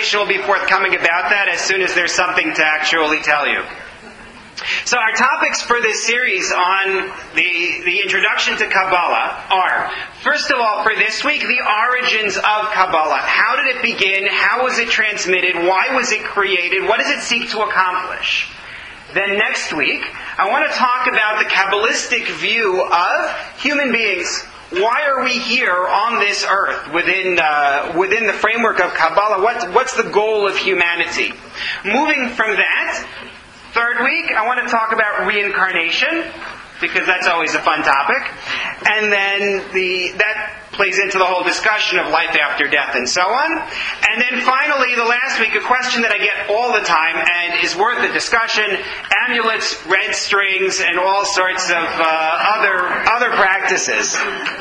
information will be forthcoming about that as soon as there's something to actually tell you. So our topics for this series on the introduction to Kabbalah are, first of all, for this week, the origins of Kabbalah. How did it begin? How was it transmitted? Why was it created? What does it seek to accomplish? Then next week, I want to talk about the Kabbalistic view of human beings. Why are we here on this earth within the framework of Kabbalah? What's the goal of humanity? Moving from that, third week, I want to talk about reincarnation, because that's always a fun topic. And then that plays into the whole discussion of life after death and so on. And then finally, the last week, a question that I get all the time and is worth a discussion: amulets, red strings, and all sorts of other practices.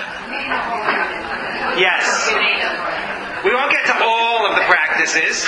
Yes. We won't get to all of the practices.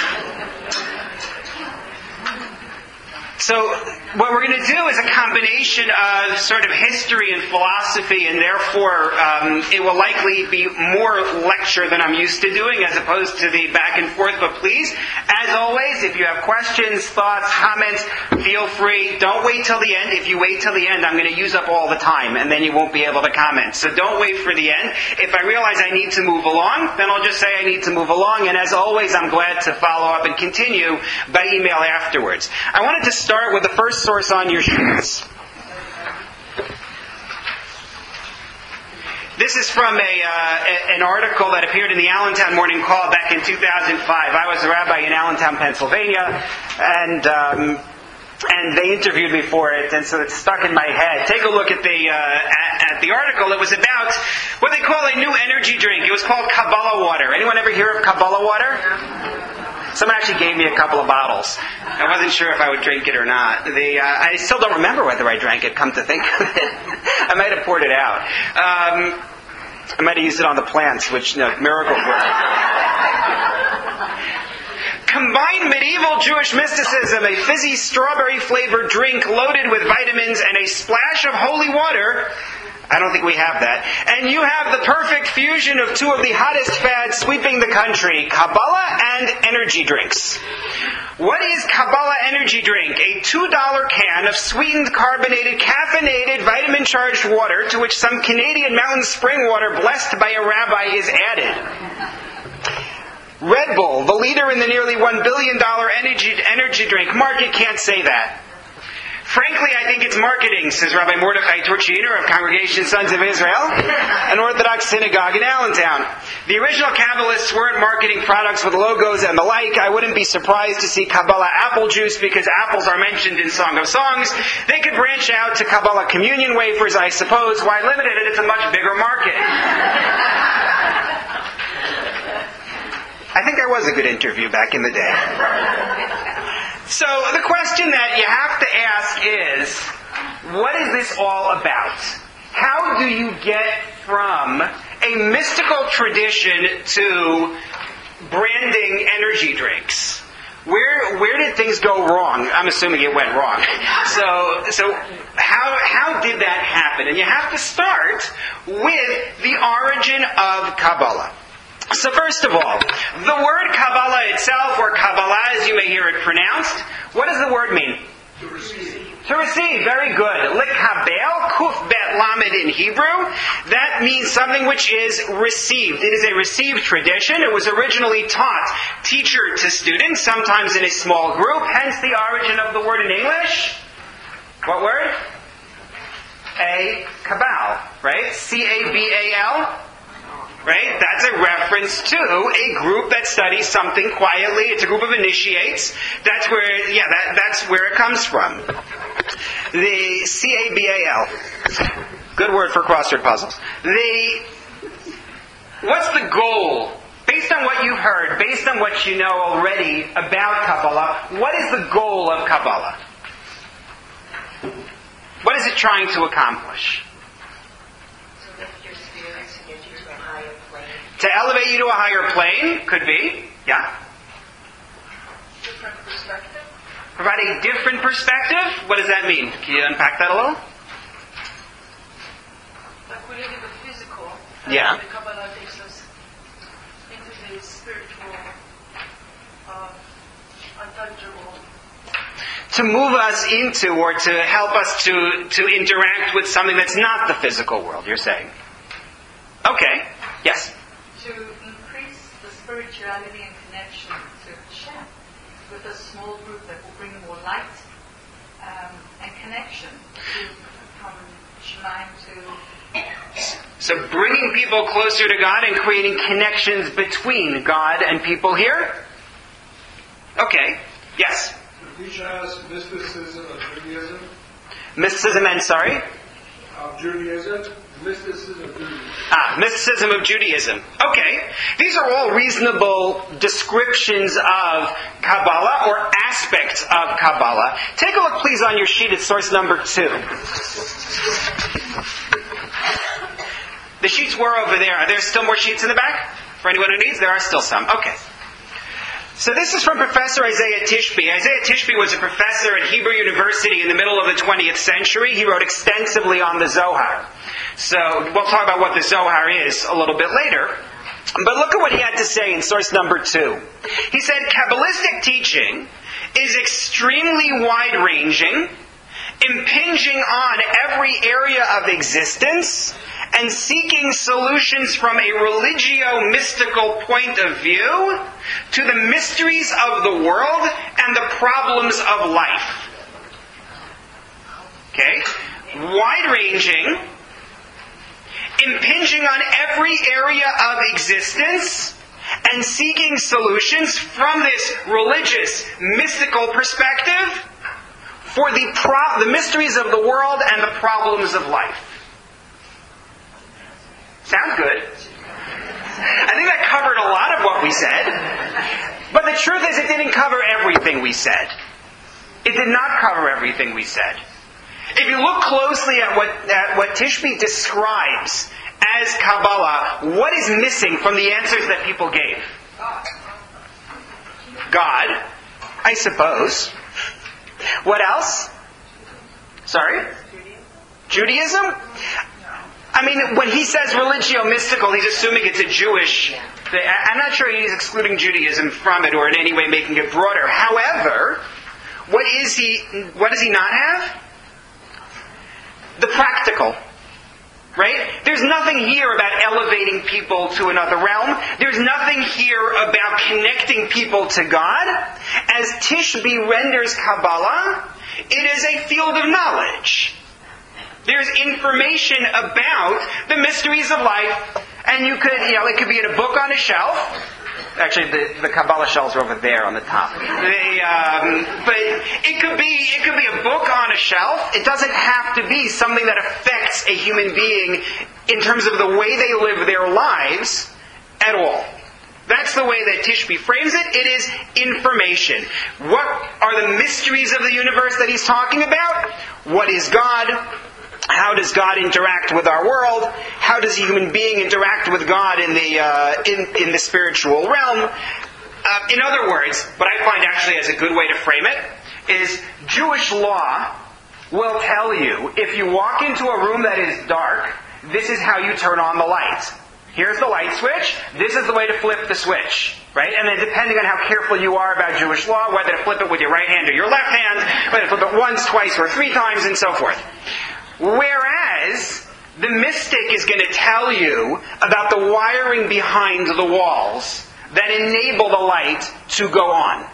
So what we're going to do is a combination of sort of history and philosophy, and therefore it will likely be more lecture than I'm used to doing as opposed to the back and forth. But please, as always, if you have questions, thoughts, comments, feel free. Don't wait till the end. If you wait till the end, I'm going to use up all the time, and then you won't be able to comment. So don't wait for the end. If I realize I need to move along, then I'll just say I need to move along. And as always, I'm glad to follow up and continue by email afterwards. I wanted to start with the first source on your sheets. This is from an article that appeared in the Allentown Morning Call back in 2005. I was a rabbi in Allentown, Pennsylvania, and they interviewed me for it, and so it's stuck in my head. Take a look at the article. It was about what they call a new energy drink. It was called Kabbalah water. Anyone ever hear of Kabbalah water? Someone actually gave me a couple of bottles. I wasn't sure if I would drink it or not. I still don't remember whether I drank it, come to think of it. I might have poured it out. I might have used it on the plants, which, miracles work. Combined medieval Jewish mysticism, a fizzy strawberry-flavored drink loaded with vitamins and a splash of holy water. I don't think we have that. And you have the perfect fusion of two of the hottest fads sweeping the country, Kabbalah and energy drinks. What is Kabbalah energy drink? A $2 can of sweetened, carbonated, caffeinated, vitamin-charged water to which some Canadian mountain spring water blessed by a rabbi is added. Red Bull, the leader in the nearly $1 billion energy drink market, can't say that. Frankly, I think it's marketing, says Rabbi Mordechai Torchiner of Congregation Sons of Israel, an Orthodox synagogue in Allentown. The original Kabbalists weren't marketing products with logos and the like. I wouldn't be surprised to see Kabbalah apple juice because apples are mentioned in Song of Songs. They could branch out to Kabbalah communion wafers, I suppose. Why limit it? It's a much bigger market. I think I was a good interview back in the day. So the question that you have to ask is, what is this all about? How do you get from a mystical tradition to branding energy drinks? Where did things go wrong? I'm assuming it went wrong. So how did that happen? And you have to start with the origin of Kabbalah. So first of all, the word Kabbalah itself, or Kabbalah as you may hear it pronounced, what does the word mean? To receive. To receive, very good. Likabel, kuf bet lamed in Hebrew. That means something which is received. It is a received tradition. It was originally taught teacher to student, sometimes in a small group, hence the origin of the word in English. What word? A Kabal, right? C-A-B-A-L. Right? That's a reference to a group that studies something quietly. It's a group of initiates. That's where it comes from. The C-A-B-A-L. Good word for crossword puzzles. What's the goal? Based on what you've heard, based on what you know already about Kabbalah, what is the goal of Kabbalah? What is it trying to accomplish? To elevate you to a higher plane, could be, yeah. Different perspective. Provide a different perspective? What does that mean? Can you unpack that a little? Like we live in the physical. Yeah. The Kabbalah takes us into the spiritual To move us into, or to help us to interact with something that's not the physical world, you're saying? Okay. Yes? To increase the spirituality and connection to Hashem with a small group that will bring more light and connection from Shemaim to... So bringing people closer to God and creating connections between God and people here? Okay. Yes? Teach us mysticism of Judaism. Mysticism and, sorry? Of Judaism. Mysticism of Judaism. Mysticism of Judaism. Okay. These are all reasonable descriptions of Kabbalah or aspects of Kabbalah. Take a look, please, on your sheet at source number 2. The sheets were over there. Are there still more sheets in the back? For anyone who needs? There are still some. Okay. So this is from Professor Isaiah Tishby. Isaiah Tishby was a professor at Hebrew University in the middle of the 20th century. He wrote extensively on the Zohar. So we'll talk about what the Zohar is a little bit later. But look at what he had to say in source number 2. He said, Kabbalistic teaching is extremely wide-ranging, impinging on every area of existence, and seeking solutions from a religio-mystical point of view to the mysteries of the world and the problems of life. Okay? Wide-ranging, impinging on every area of existence, and seeking solutions from this religious, mystical perspective for the mysteries of the world and the problems of life. Sounds good. I think that covered a lot of what we said. But the truth is it didn't cover everything we said. It did not cover everything we said. If you look closely at what Tishby describes as Kabbalah, what is missing from the answers that people gave? God, I suppose. What else? Sorry? Judaism? I mean, when he says religio-mystical, he's assuming it's a Jewish thing. I'm not sure he's excluding Judaism from it or in any way making it broader. However, what does he not have? The practical. Right? There's nothing here about elevating people to another realm. There's nothing here about connecting people to God. As Tishby renders Kabbalah, it is a field of knowledge. There's information about the mysteries of life, and it could be in a book on a shelf. Actually, the Kabbalah shelves are over there on the top. But it could be a book on a shelf. It doesn't have to be something that affects a human being in terms of the way they live their lives at all. That's the way that Tishby frames it. It is information. What are the mysteries of the universe that he's talking about? What is God? How does God interact with our world? How does a human being interact with God in the spiritual realm? In other words, what I find actually as a good way to frame it is Jewish law will tell you if you walk into a room that is dark, this is how you turn on the light. Here's the light switch. This is the way to flip the switch. Right? And then depending on how careful you are about Jewish law, whether to flip it with your right hand or your left hand, whether to flip it once, twice, or 3 times, and so forth. Whereas, the mystic is going to tell you about the wiring behind the walls that enable the light to go on.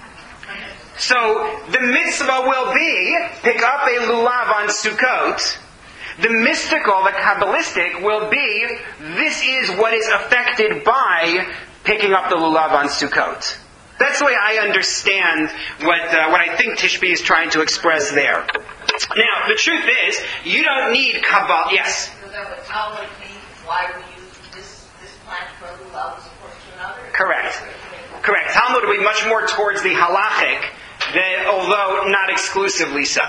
So, the mitzvah will be, pick up a lulav on Sukkot. The mystical, the Kabbalistic, will be, this is what is affected by picking up the lulav on Sukkot. That's the way I understand what I think Tishby is trying to express there. Now, the truth is, you don't need Kabbalah. Yes? So that would Talmud mean why we use this plant for lulav as opposed to another? Correct. Talmud would be much more towards the halachic, although not exclusively so.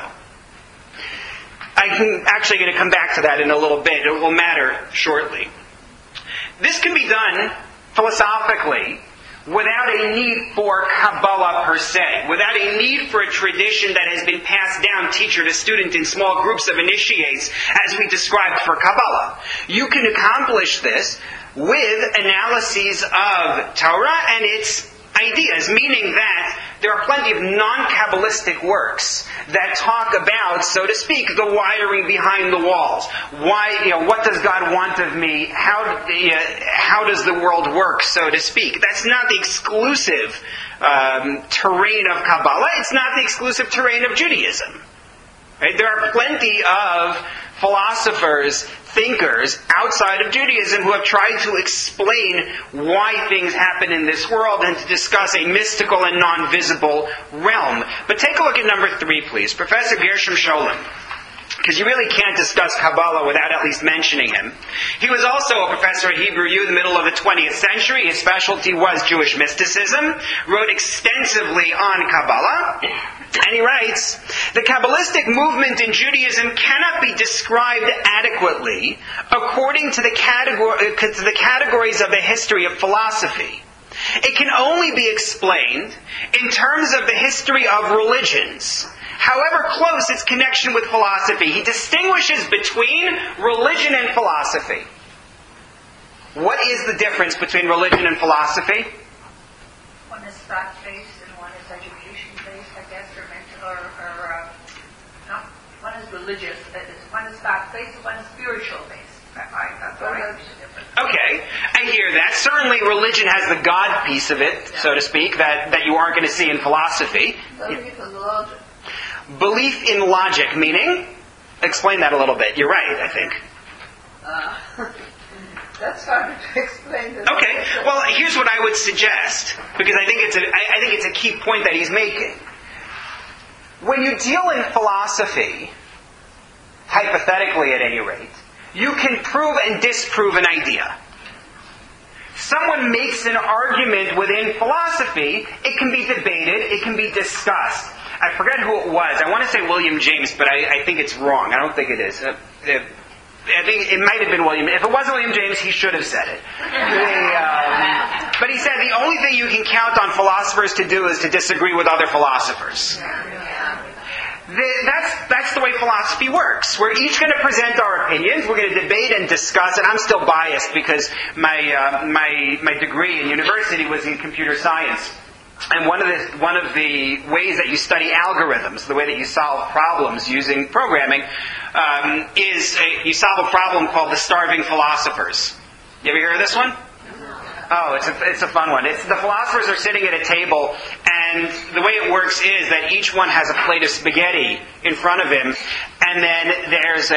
I'm actually going to come back to that in a little bit. It will matter shortly. This can be done philosophically without a need for Kabbalah per se, without a need for a tradition that has been passed down teacher to student in small groups of initiates, as we described for Kabbalah. You can accomplish this with analyses of Torah and its ideas, meaning that there are plenty of non-Kabbalistic works that talk about, so to speak, the wiring behind the walls. Why, what does God want of me? How does the world work, so to speak? That's not the exclusive terrain of Kabbalah. It's not the exclusive terrain of Judaism. Right? There are plenty of philosophers, thinkers outside of Judaism who have tried to explain why things happen in this world and to discuss a mystical and non-visible realm. But take a look at number 3, please. Professor Gershom Scholem. Because you really can't discuss Kabbalah without at least mentioning him. He was also a professor at Hebrew U in the middle of the 20th century. His specialty was Jewish mysticism. Wrote extensively on Kabbalah. And he writes, the Kabbalistic movement in Judaism cannot be described adequately according to the categories of the history of philosophy. It can only be explained in terms of the history of religions, however close its connection with philosophy. He distinguishes between religion and philosophy. What is the difference between religion and philosophy? One is fact-based and one is education-based, I guess, or mental, no, one is religious, one is fact-based and one is spiritual-based. That's right. Okay, I hear that. Certainly religion has the God piece of it, so to speak, that you aren't going to see in philosophy. Belief in logic. Belief in logic, meaning? Explain that a little bit. You're right, I think. That's hard to explain. Okay, well, here's what I would suggest, because I think it's a key point that he's making. When you deal in philosophy, hypothetically at any rate, you can prove and disprove an idea. Someone makes an argument within philosophy, it can be debated, it can be discussed. I forget who it was. I want to say William James, but I think it's wrong. I don't think it is. I think it might have been William. If it wasn't William James, he should have said it. But he said the only thing you can count on philosophers to do is to disagree with other philosophers. That's the way philosophy works. We're each going to present our opinions. We're going to debate and discuss. And I'm still biased because my degree in university was in computer science. And one of the ways that you study algorithms, the way that you solve problems using programming, is you solve a problem called the starving philosophers. You ever hear of this one? Oh, it's a fun one. The philosophers are sitting at a table, and the way it works is that each one has a plate of spaghetti in front of him, and then there's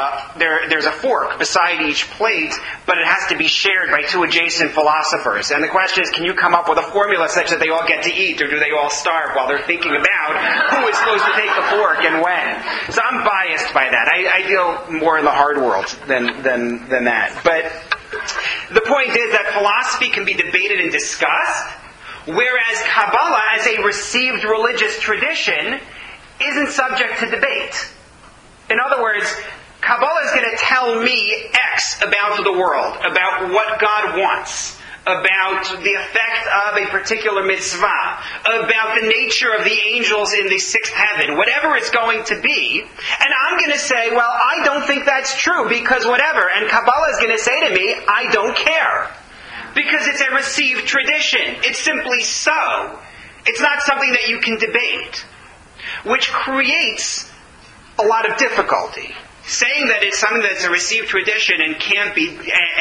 a fork beside each plate, but it has to be shared by 2 adjacent philosophers. And the question is, can you come up with a formula such that they all get to eat, or do they all starve while they're thinking about who is supposed to take the fork and when? So I'm biased by that. I deal more in the hard world than that. But the point is that philosophy can be debated and discussed, whereas Kabbalah, as a received religious tradition, isn't subject to debate. In other words, Kabbalah is going to tell me X about the world, about what God wants, about the effect of a particular mitzvah, about the nature of the angels in the 6th heaven, whatever it's going to be. And I'm going to say, well, I don't think that's true because whatever. And Kabbalah is going to say to me, I don't care. Because it's a received tradition. It's simply so. It's not something that you can debate. Which creates a lot of difficulty. Saying that it's something that's a received tradition and can't be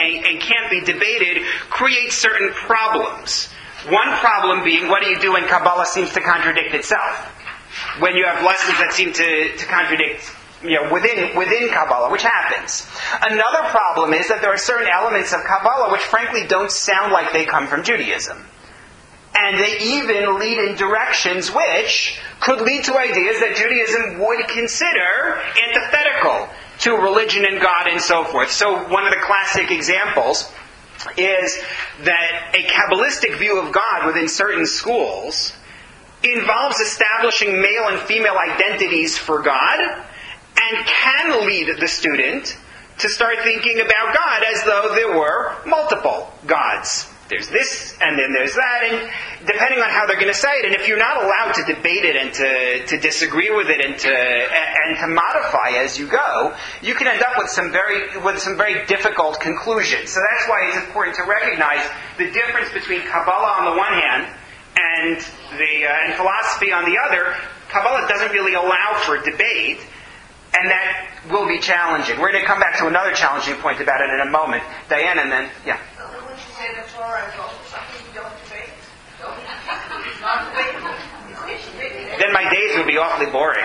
debated creates certain problems. One problem being, what do you do when Kabbalah seems to contradict itself? When you have lessons that seem to contradict, within Kabbalah, which happens. Another problem is that there are certain elements of Kabbalah which frankly don't sound like they come from Judaism. And they even lead in directions which could lead to ideas that Judaism would consider antithetical to religion and God and so forth. So one of the classic examples is that a Kabbalistic view of God within certain schools involves establishing male and female identities for God and can lead the student to start thinking about God as though there were multiple gods. There's this, and then there's that, and depending on how they're going to say it, and if you're not allowed to debate it and to disagree with it and to modify as you go, you can end up with some very difficult conclusions. So that's why it's important to recognize the difference between Kabbalah on the one hand and and philosophy on the other, Kabbalah doesn't really allow for debate, and that will be challenging. We're going to come back to another challenging point about it in a moment. Diane, and then, yeah. So then would you say that Torah is also something you don't debate? It's not debatable. Then my days would be awfully boring.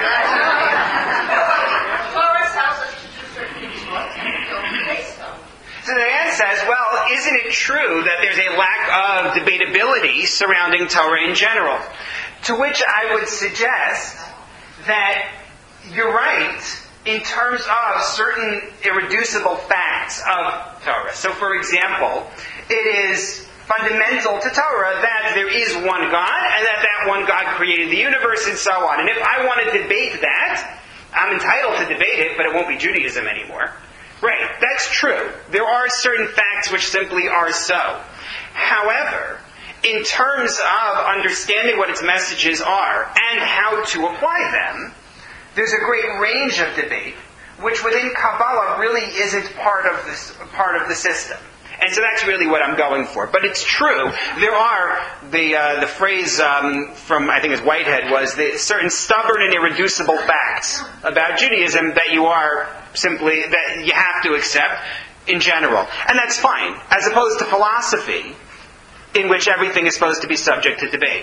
Torah tells us to do certain things, but you don't debate them. So Diane says, well, isn't it true that there's a lack of debatability surrounding Torah in general? To which I would suggest that you're right in terms of certain irreducible facts of Torah. So, for example, it is fundamental to Torah that there is one God and that one God created the universe and so on. And if I want to debate that, I'm entitled to debate it, but it won't be Judaism anymore. Right, that's true. There are certain facts which simply are so. However, in terms of understanding what its messages are and how to apply them, there's a great range of debate, which within Kabbalah really isn't part of the system. And so that's really what I'm going for. But it's true. There are the phrase from I think it's Whitehead was the certain stubborn and irreducible facts about Judaism that you have to accept in general, and that's fine. As opposed to philosophy, in which everything is supposed to be subject to debate.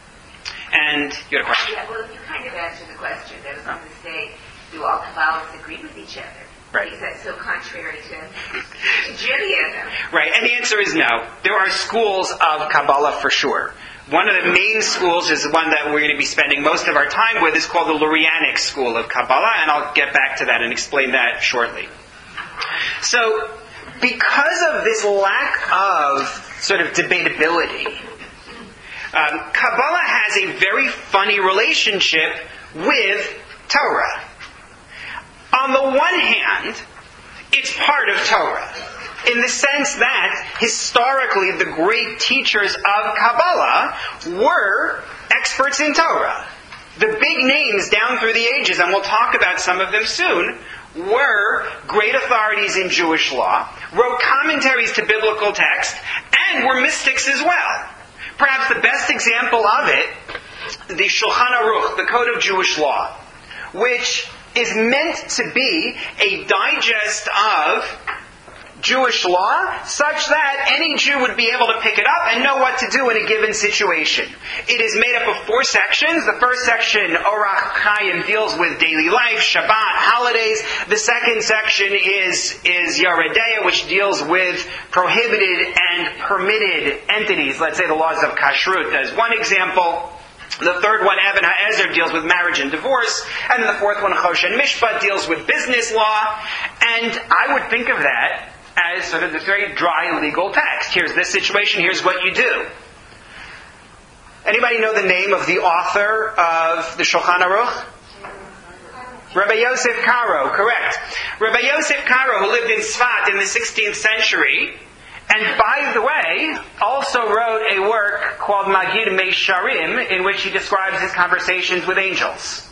And you had a question. Yeah, well, you kind of answered the question. I was going to say, do all Kabbalists agree with each other? Right. Because that's so contrary to Judaism. Right, and the answer is no. There are schools of Kabbalah for sure. One of the main schools is the one that we're going to be spending most of our time with. Is called the Lurianic School of Kabbalah, and I'll get back to that and explain that shortly. So, because of this lack of sort of debatability, Kabbalah has a very funny relationship with Torah. On the one hand, it's part of Torah, in the sense that, historically, the great teachers of Kabbalah were experts in Torah. The big names down through the ages, and we'll talk about some of them soon, were great authorities in Jewish law, wrote commentaries to biblical text, and were mystics as well. Perhaps the best example of it, the Shulchan Aruch, the Code of Jewish Law, which is meant to be a digest of Jewish law, such that any Jew would be able to pick it up and know what to do in a given situation. It is made up of 4 sections. The first section, Orach Chaim, deals with daily life, Shabbat, holidays. The second section is Yoreh De'ah, which deals with prohibited and permitted entities. Let's say the laws of Kashrut as one example. The third one, Even HaEzer, deals with marriage and divorce. And the fourth one, Choshen Mishpat, deals with business law. And I would think of that as sort of this very dry legal text. Here's this situation, here's what you do. Anybody know the name of the author of the Shulchan Aruch? Rabbi Yosef Karo, correct. Rabbi Yosef Karo, who lived in Tzfat in the 16th century, and by the way, also wrote a work called Magid Meisharim, in which he describes his conversations with angels.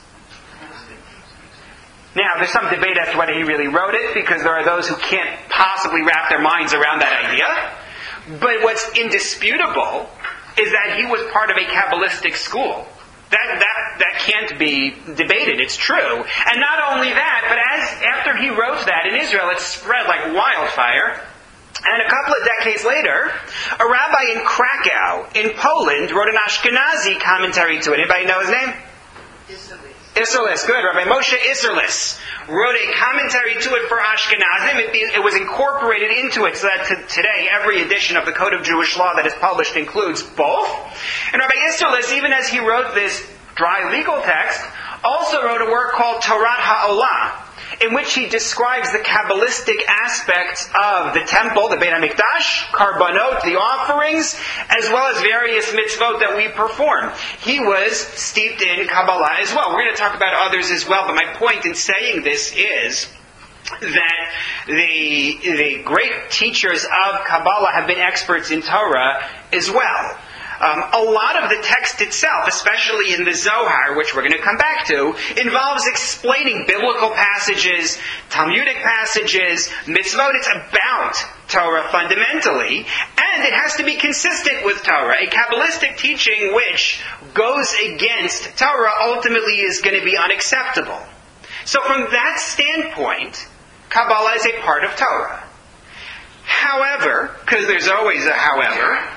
Now, there's some debate as to whether he really wrote it, because there are those who can't possibly wrap their minds around that idea. But what's indisputable is that he was part of a Kabbalistic school. That can't be debated. It's true. And not only that, but after he wrote that in Israel, it spread like wildfire. And a couple of decades later, a rabbi in Krakow, in Poland, wrote an Ashkenazi commentary to it. Anybody know his name? Isserlis, good. Rabbi Moshe Isserlis wrote a commentary to it for Ashkenazim. It was incorporated into it, so that today every edition of the Code of Jewish Law that is published includes both. And Rabbi Isserlis, even as he wrote this dry legal text, also wrote a work called Torat HaOlah, in which he describes the Kabbalistic aspects of the temple, the Beit HaMikdash, Karbanot, the offerings, as well as various mitzvot that we perform. He was steeped in Kabbalah as well. We're going to talk about others as well, but my point in saying this is that the great teachers of Kabbalah have been experts in Torah as well. A lot of the text itself, especially in the Zohar, which we're going to come back to, involves explaining biblical passages, Talmudic passages, mitzvot. It's about Torah fundamentally, and it has to be consistent with Torah. A Kabbalistic teaching which goes against Torah ultimately is going to be unacceptable. So from that standpoint, Kabbalah is a part of Torah. However, because there's always a however,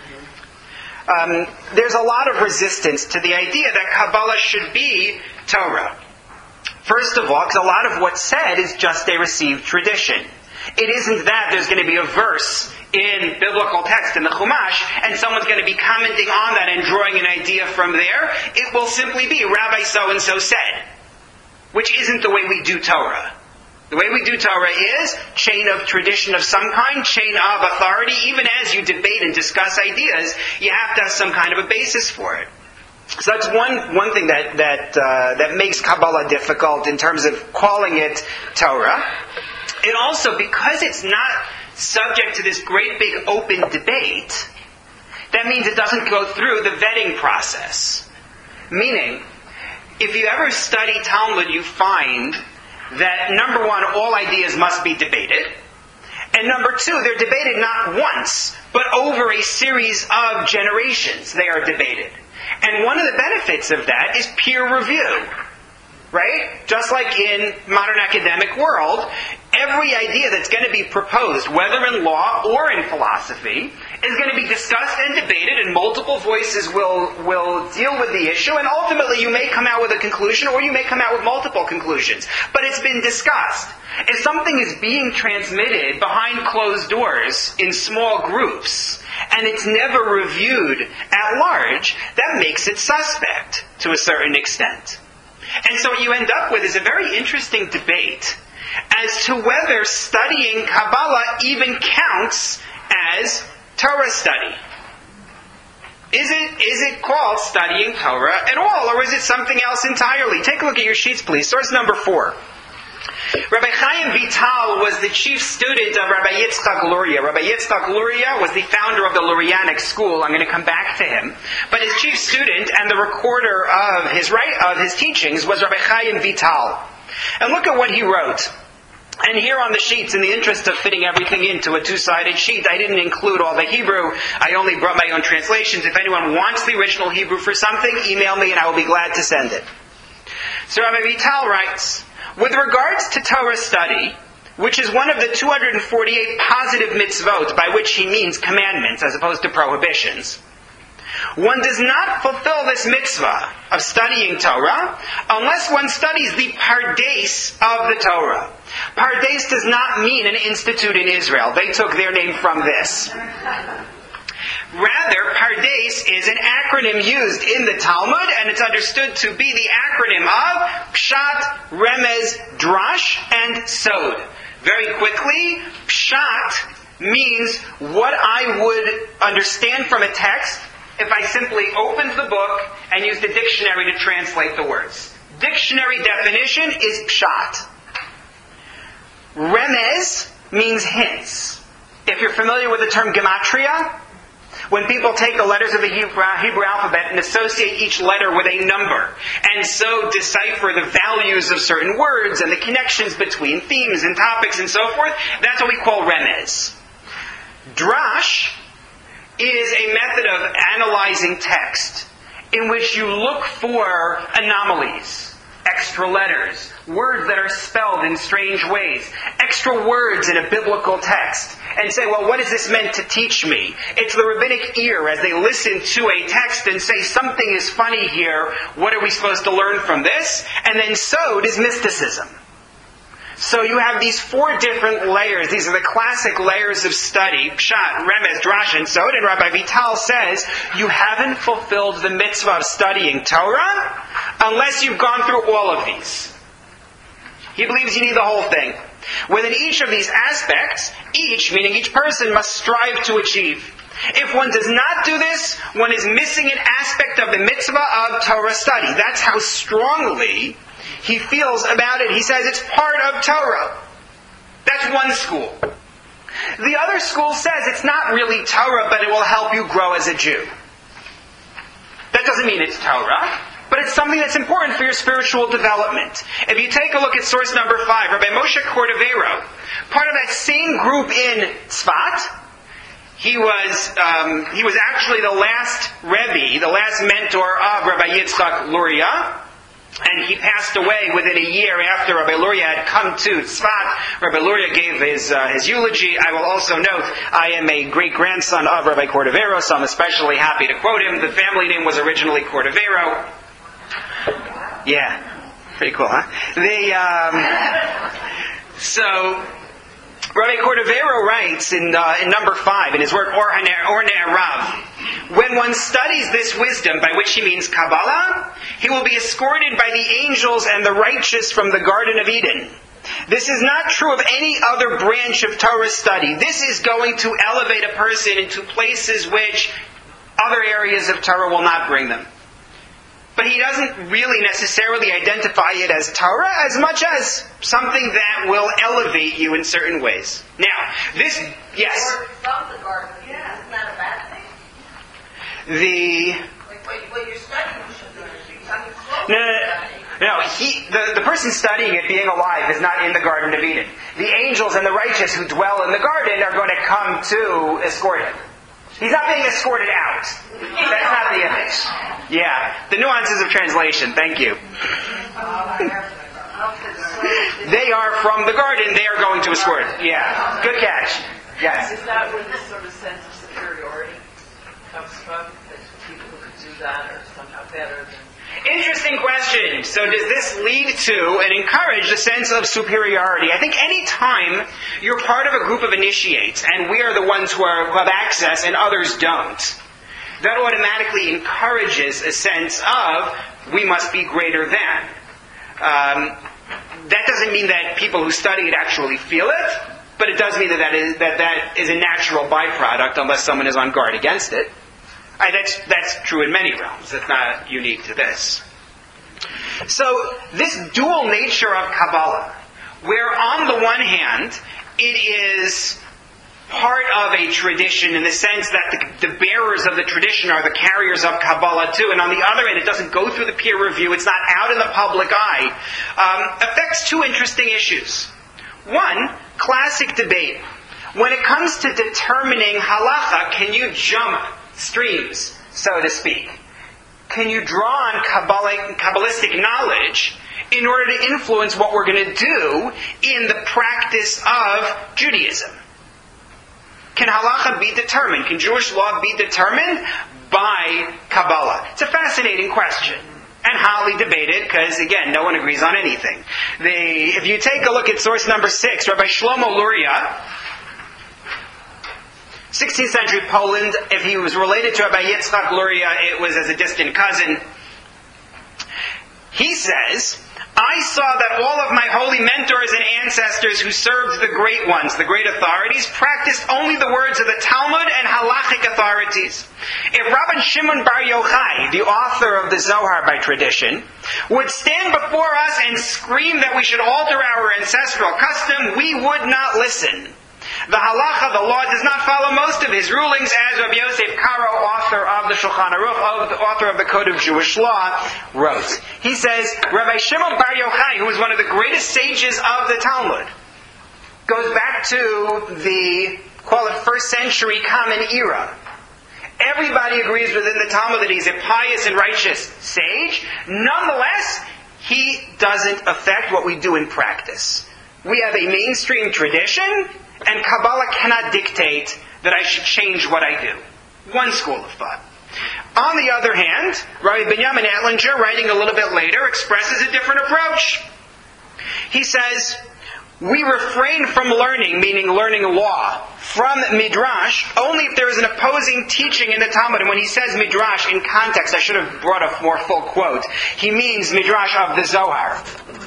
there's a lot of resistance to the idea that Kabbalah should be Torah. First of all, because a lot of what's said is just a received tradition. It isn't that there's going to be a verse in biblical text in the Chumash, and someone's going to be commenting on that and drawing an idea from there. It will simply be, Rabbi so-and-so said, which isn't the way we do Torah. The way we do Torah is chain of tradition of some kind, chain of authority. Even as you debate and discuss ideas, you have to have some kind of a basis for it. So that's one thing that makes Kabbalah difficult in terms of calling it Torah. It also, because it's not subject to this great big open debate, that means it doesn't go through the vetting process. Meaning, if you ever study Talmud, you find that, number one, all ideas must be debated. And number two, they're debated not once, but over a series of generations they are debated. And one of the benefits of that is peer review. Right? Just like in modern academic world, every idea that's going to be proposed, whether in law or in philosophy, is going to be discussed and debated, and multiple voices will deal with the issue, and ultimately you may come out with a conclusion, or you may come out with multiple conclusions. But it's been discussed. If something is being transmitted behind closed doors in small groups, and it's never reviewed at large, that makes it suspect to a certain extent. And so what you end up with is a very interesting debate as to whether studying Kabbalah even counts as Torah study. Is it called studying Torah at all, or is it something else entirely? Take a look at your sheets, please. Source number 4. Rabbi Chaim Vital was the chief student of Rabbi Yitzchak Luria. Rabbi Yitzchak Luria was the founder of the Lurianic school. I'm going to come back to him. But his chief student and the recorder of his teachings was Rabbi Chaim Vital. And look at what he wrote. And here on the sheets, in the interest of fitting everything into a two-sided sheet, I didn't include all the Hebrew. I only brought my own translations. If anyone wants the original Hebrew for something, email me and I will be glad to send it. So Rabbi Vital writes, with regards to Torah study, which is one of the 248 positive mitzvot, by which he means commandments as opposed to prohibitions, one does not fulfill this mitzvah of studying Torah unless one studies the pardes of the Torah. Pardes does not mean an institute in Israel. They took their name from this. Rather, Pardes is an acronym used in the Talmud, and it's understood to be the acronym of Pshat, Remez, Drash, and Sod. Very quickly, Pshat means what I would understand from a text if I simply opened the book and used a dictionary to translate the words. Dictionary definition is Pshat. Remez means hints. If you're familiar with the term gematria, when people take the letters of the Hebrew alphabet and associate each letter with a number, and so decipher the values of certain words and the connections between themes and topics and so forth, that's what we call remez. Drash is a method of analyzing text in which you look for anomalies, extra letters, words that are spelled in strange ways, extra words in a biblical text, and say, well, what is this meant to teach me? It's the rabbinic ear as they listen to a text and say, something is funny here, what are we supposed to learn from this? And then Sod is mysticism. So you have these 4 different layers. These are the classic layers of study, Pshat, Remez, Drash, and Sod. And Rabbi Vital says, you haven't fulfilled the mitzvah of studying Torah unless you've gone through all of these. He believes you need the whole thing. Within each of these aspects, each, meaning each person, must strive to achieve. If one does not do this, one is missing an aspect of the mitzvah of Torah study. That's how strongly he feels about it. He says it's part of Torah. That's one school. The other school says it's not really Torah, but it will help you grow as a Jew. That doesn't mean it's Torah, but but it's something that's important for your spiritual development. If you take a look at source number 5, Rabbi Moshe Cordovero, part of that same group in Tzfat, he was actually the last Rebbe, the last mentor of Rabbi Yitzchak Luria, and he passed away within a year after Rabbi Luria had come to Tzfat. Rabbi Luria gave his eulogy. I will also note, I am a great-grandson of Rabbi Cordovero, so I'm especially happy to quote him. The family name was originally Cordovero. Yeah, pretty cool, huh? So Rabbi Cordovero writes in number 5, in his work Or Ne'erav, when one studies this wisdom, by which he means Kabbalah, he will be escorted by the angels and the righteous from the Garden of Eden. This is not true of any other branch of Torah study. This is going to elevate a person into places which other areas of Torah will not bring them. But he doesn't really necessarily identify it as Torah as much as something that will elevate you in certain ways. Now, this, yes? Or from the Garden of Eden, isn't that a bad thing? When you're studying, you should No. The person studying it, being alive, is not in the Garden of Eden. The angels and the righteous who dwell in the garden are going to come to escort him. He's not being escorted out. That's not the image. Yeah. The nuances of translation. Thank you. They are from the garden. They are going to escort. Yeah. Good catch. Yes. Is that where this sort of sense of superiority comes from? That people who could do that are somehow better than... Interesting question. So does this lead to and encourage a sense of superiority? I think any time you're part of a group of initiates, and we are the ones who have access and others don't, that automatically encourages a sense of we must be greater than. That doesn't mean that people who study it actually feel it, but it does mean that is a natural byproduct unless someone is on guard against it. That's true in many realms. It's not unique to this. So, this dual nature of Kabbalah, where on the one hand, it is part of a tradition in the sense that the bearers of the tradition are the carriers of Kabbalah too, and on the other hand, it doesn't go through the peer review, it's not out in the public eye, affects two interesting issues. One, classic debate. When it comes to determining halacha, can you jump streams, so to speak? Can you draw on Kabbalistic knowledge in order to influence what we're going to do in the practice of Judaism? Can halacha be determined? Can Jewish law be determined by Kabbalah? It's a fascinating question. And hotly debated, because again, no one agrees on anything. If you take a look at source number 6, Rabbi Shlomo Luria, 16th century Poland, if he was related to Rabbi Yitzchak Luria, it was as a distant cousin. He says, I saw that all of my holy mentors and ancestors who served the great ones, the great authorities, practiced only the words of the Talmud and halachic authorities. If Rabban Shimon Bar Yochai, the author of the Zohar by tradition, would stand before us and scream that we should alter our ancestral custom, we would not listen. The halacha, the law, does not follow most of his rulings, as Rabbi Yosef Karo, author of the Shulchan Aruch, author of the Code of Jewish Law, wrote. He says, Rabbi Shimon Bar Yochai, who was one of the greatest sages of the Talmud, goes back to the, call it, first century Common Era. Everybody agrees within the Talmud that he's a pious and righteous sage. Nonetheless, he doesn't affect what we do in practice. We have a mainstream tradition, and Kabbalah cannot dictate that I should change what I do. One school of thought. On the other hand, Rabbi Binyamin Ettlinger, writing a little bit later, expresses a different approach. He says, we refrain from learning, meaning learning law, from Midrash, only if there is an opposing teaching in the Talmud. And when he says Midrash in context, I should have brought a more full quote. He means Midrash of the Zohar.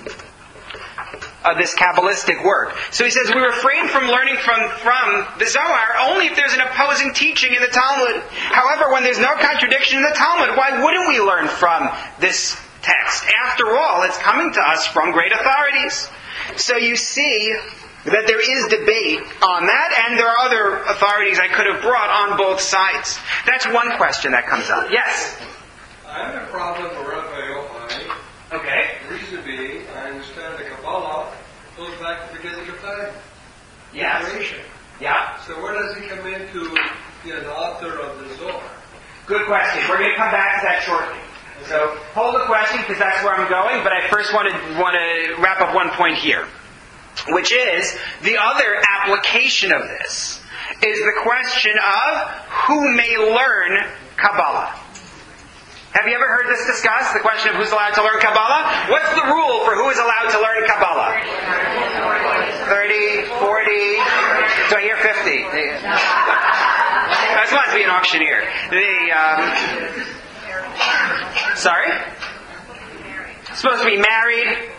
This Kabbalistic work. So he says, we refrain from learning from the Zohar only if there's an opposing teaching in the Talmud. However, when there's no contradiction in the Talmud, why wouldn't we learn from this text? After all, it's coming to us from great authorities. So you see that there is debate on that, and there are other authorities I could have brought on both sides. That's one question that comes up. Yes? I have a problem with Raphael because he can find Yes. information. Yeah. So where does he come in to be an author of the Zohar? Good question. We're going to come back to that shortly. So hold the question because that's where I'm going, but I first want to wrap up one point here, which is the other application of this is the question of who may learn Kabbalah. Have you ever heard this discussed, the question of who's allowed to learn Kabbalah? What's the rule for who is allowed to learn Kabbalah? 30, 40, do I hear 50? This must be an auctioneer. Sorry? Supposed to be married,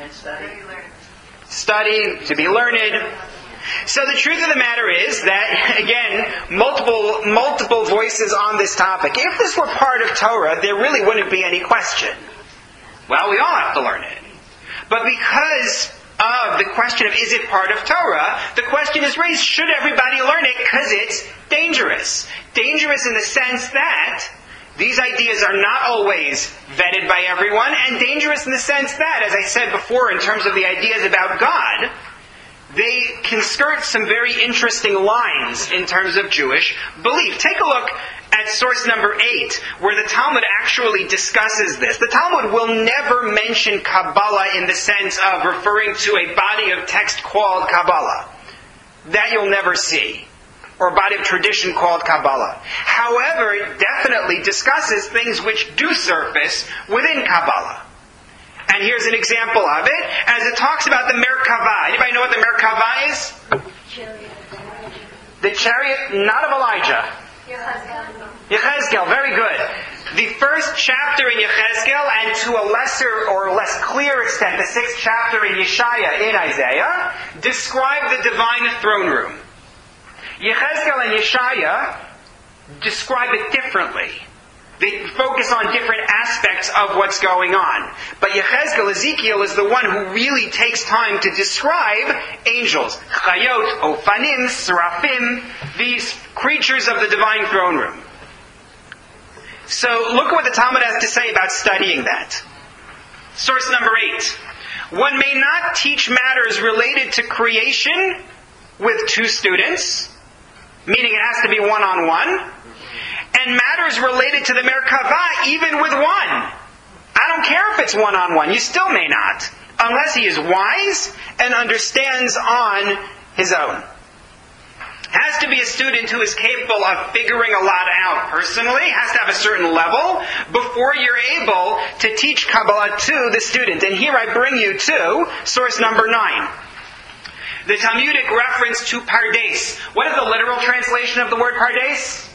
study, to be learned. So the truth of the matter is that, again, multiple voices on this topic. If this were part of Torah, there really wouldn't be any question. Well, we all have to learn it. But because of the question of is it part of Torah, the question is raised, should everybody learn it? Because it's dangerous. Dangerous in the sense that these ideas are not always vetted by everyone, and dangerous in the sense that, as I said before, in terms of the ideas about God, they can skirt some very interesting lines in terms of Jewish belief. Take a look at source number 8, where the Talmud actually discusses this. The Talmud will never mention Kabbalah in the sense of referring to a body of text called Kabbalah. That you'll never see. Or a body of tradition called Kabbalah. However, it definitely discusses things which do surface within Kabbalah. And here's an example of it, as it talks about the Merkavah. Anybody know what the Merkavah is? The chariot, not of Elijah. Yechezkel, very good. The first chapter in Yechezkel, and to a lesser or less clear extent, the 6th chapter in Yeshaya in Isaiah, describe the divine throne room. Yechezkel and Yeshaya describe it differently. They focus on different aspects of what's going on. But Yechezkel, Ezekiel, is the one who really takes time to describe angels. Chayot, Ofanim, Seraphim, these creatures of the divine throne room. So look at what the Talmud has to say about studying that. Source number 8. One may not teach matters related to creation with 2 students, meaning it has to be one-on-one. And matters related to the Merkavah, even with one. I don't care if it's one-on-one. You still may not. Unless he is wise and understands on his own. Has to be a student who is capable of figuring a lot out personally. Has to have a certain level before you're able to teach Kabbalah to the student. And here I bring you to source number 9. The Talmudic reference to Pardes. What is the literal translation of the word Pardes?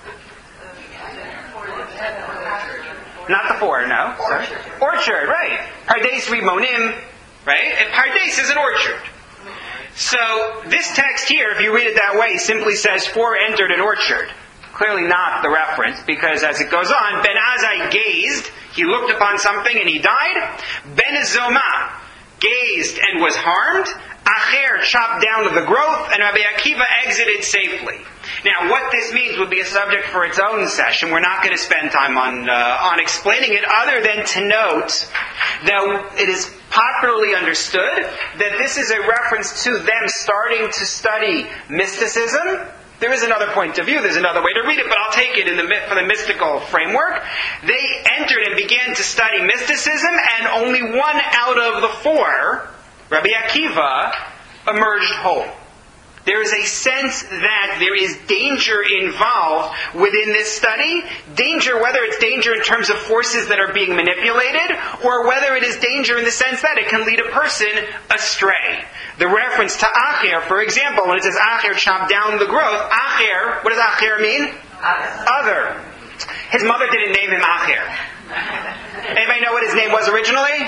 Not the 4, no. Sorry. Orchard, right. Pardes Rimonim, right? And Pardes is an orchard. So, this text here, if you read it that way, simply says 4 entered an orchard. Clearly not the reference, because as it goes on, Ben Azai gazed, he looked upon something and he died. Ben Zoma gazed and was harmed. Acher chopped down to the growth, and Rabbi Akiva exited safely. Now, what this means would be a subject for its own session. We're not going to spend time on explaining it, other than to note that it is popularly understood that this is a reference to them starting to study mysticism. There is another point of view, there's another way to read it, but I'll take it for the mystical framework. They entered and began to study mysticism, and only one out of the 4, Rabbi Akiva, emerged whole. There is a sense that there is danger involved within this study. Danger, whether it's danger in terms of forces that are being manipulated, or whether it is danger in the sense that it can lead a person astray. The reference to Acher, for example, when it says Acher chopped down the growth, Acher, what does Acher mean? Other. His mother didn't name him Acher. Anybody know what his name was originally?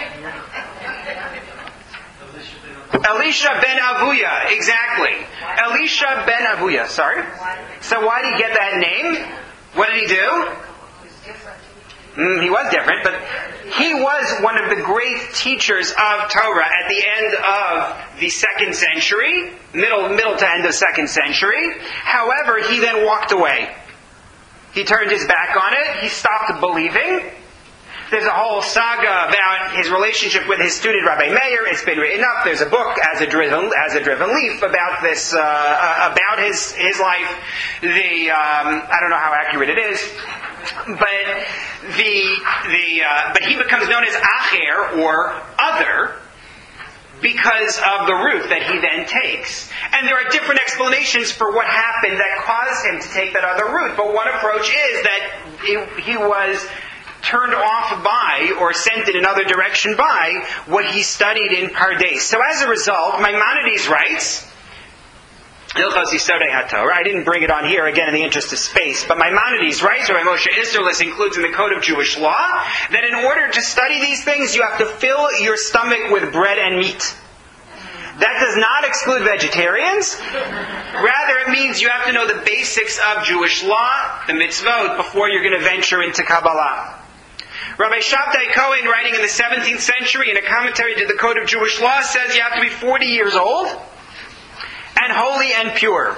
Elisha ben Avuya, exactly. Elisha ben Avuya, sorry. So why did he get that name? What did he do? He was different, but he was one of the great teachers of Torah at the end of the 2nd century, middle to end of 2nd century. However, he then walked away. He turned his back on it. He stopped believing. There's a whole saga about his relationship with his student Rabbi Meir. It's been written up. There's a book as a driven leaf about this, about his life. I don't know how accurate it is, but but he becomes known as Acher, or other, because of the route that he then takes. And there are different explanations for what happened that caused him to take that other route. But one approach is that he was turned off by, or sent in another direction by, what he studied in Pardes. So as a result, Maimonides writes, Hilchos Yisodei HaTorah, I didn't bring it on here again in the interest of space, but Maimonides writes, or Moshe Isserles includes in the Code of Jewish Law, that in order to study these things, you have to fill your stomach with bread and meat. That does not exclude vegetarians. Rather, it means you have to know the basics of Jewish law, the mitzvot, before you're going to venture into Kabbalah. Rabbi Shabtai Cohen, writing in the 17th century in a commentary to the Code of Jewish Law, says you have to be 40 years old and holy and pure.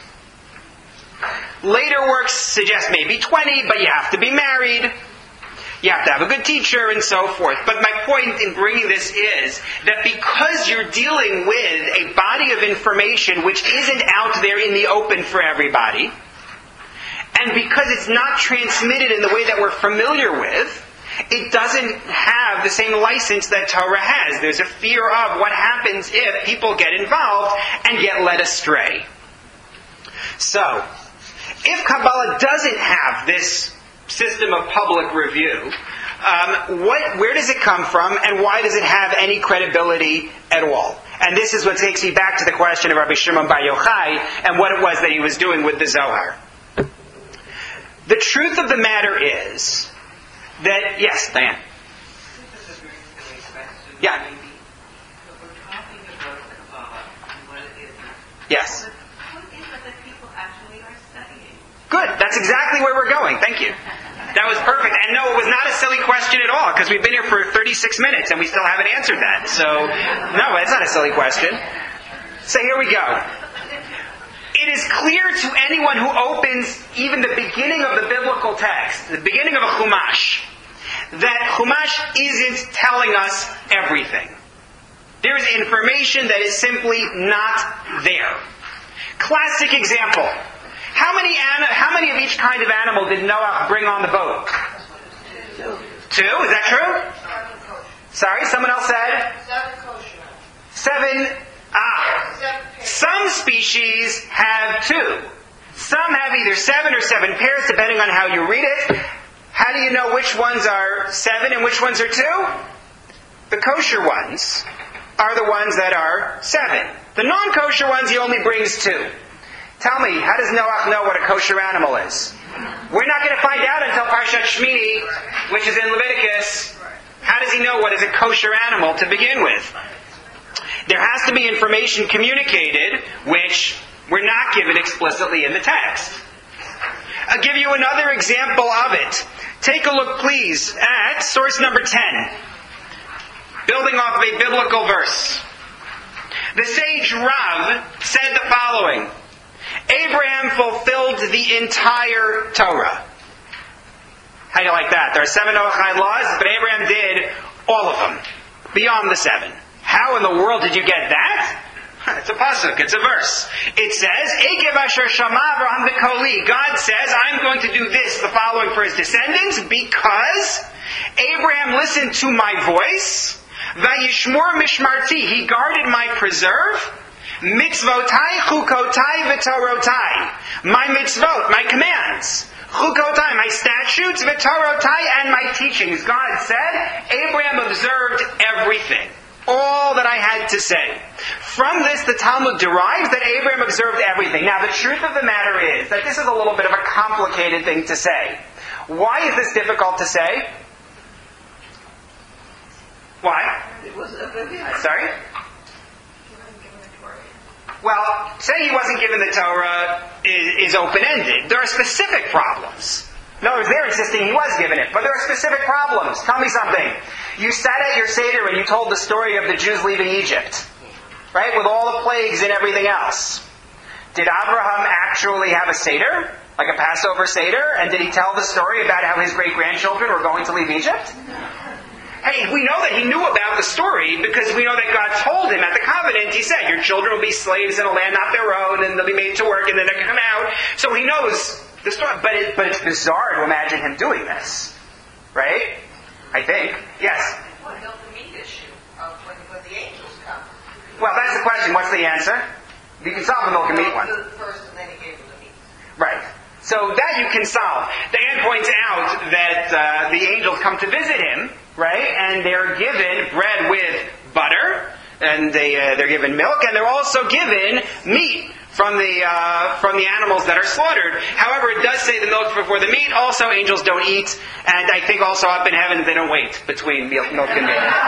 Later works suggest maybe 20, but you have to be married. You have to have a good teacher and so forth. But my point in bringing this is that because you're dealing with a body of information which isn't out there in the open for everybody, and because it's not transmitted in the way that we're familiar with, it doesn't have the same license that Torah has. There's a fear of what happens if people get involved and get led astray. So, if Kabbalah doesn't have this system of public review, where does it come from, and why does it have any credibility at all? And this is what takes me back to the question of Rabbi Shimon Bar Yochai and what it was that he was doing with the Zohar. The truth of the matter is that, yes, Diane. This is a very silly question. Yeah. Maybe. But we're talking about Kabbalah and what it is. Yes. But what is it that people actually are studying? Good. That's exactly where we're going. Thank you. That was perfect. And no, it was not a silly question at all, because we've been here for 36 minutes and we still haven't answered that. So, no, it's not a silly question. So here we go. It is clear to anyone who opens even the beginning of the biblical text, the beginning of a Chumash, that Chumash isn't telling us everything. There is information that is simply not there. Classic example. How many of each kind of animal did Noah bring on the boat? 2. Is that true? Sorry, someone else said? 7. Some species have 2. Some have either 7 or 7 pairs, depending on how you read it. How do you know which ones are 7 and which ones are 2? The kosher ones are the ones that are 7. The non-kosher ones, he only brings 2. Tell me, how does Noach know what a kosher animal is? We're not going to find out until Parshat Shmini, which is in Leviticus. How does he know what is a kosher animal to begin with? There has to be information communicated which we're not given explicitly in the text. I'll give you another example of it. Take a look, please, at source number 10. Building off of a biblical verse. The sage Rav said the following: Abraham fulfilled the entire Torah. How do you like that? There are 7 Noachide laws, but Abraham did all of them, beyond the 7. How in the world did you get that? It's a pasuk, it's a verse. It says, Ekev asher shama Avraham v'koli. God says, I'm going to do this, the following for his descendants, because Abraham listened to my voice. Vayishmor mishmarti. He guarded my preserve. Mitzvotai, chukotai, v'torotai. My mitzvot, my commands. Chukotai, my statutes, v'torotai, and my teachings. God said, Abraham observed everything. All that I had to say. From this, the Talmud derives that Abraham observed everything. Now, the truth of the matter is that this is a little bit of a complicated thing to say. Why is this difficult to say? Why? Sorry? Well, saying he wasn't given the Torah is open-ended. There are specific problems. In other words, they're insisting he was given it, but there are specific problems. Tell me something. You sat at your Seder and you told the story of the Jews leaving Egypt, right? With all the plagues and everything else. Did Abraham actually have a Seder? Like a Passover Seder? And did he tell the story about how his great-grandchildren were going to leave Egypt? Hey, we know that he knew about the story because we know that God told him at the covenant, he said, your children will be slaves in a land not their own, and they'll be made to work, and then they'll come out. So he knows the story. But it's bizarre to imagine him doing this. Right? I think. Yes? What about the meat issue of when the angels come? Well, that's the question. What's the answer? You can solve the milk and meat one. First, and then he gave them the meat. Right. So that you can solve. Diane points out that the angels come to visit him, right? And they're given bread with butter, and they're given milk, and they're also given meat from the animals that are slaughtered. However, it does say the milk before the meat. Also, angels don't eat, and I think also up in heaven they don't wait between milk and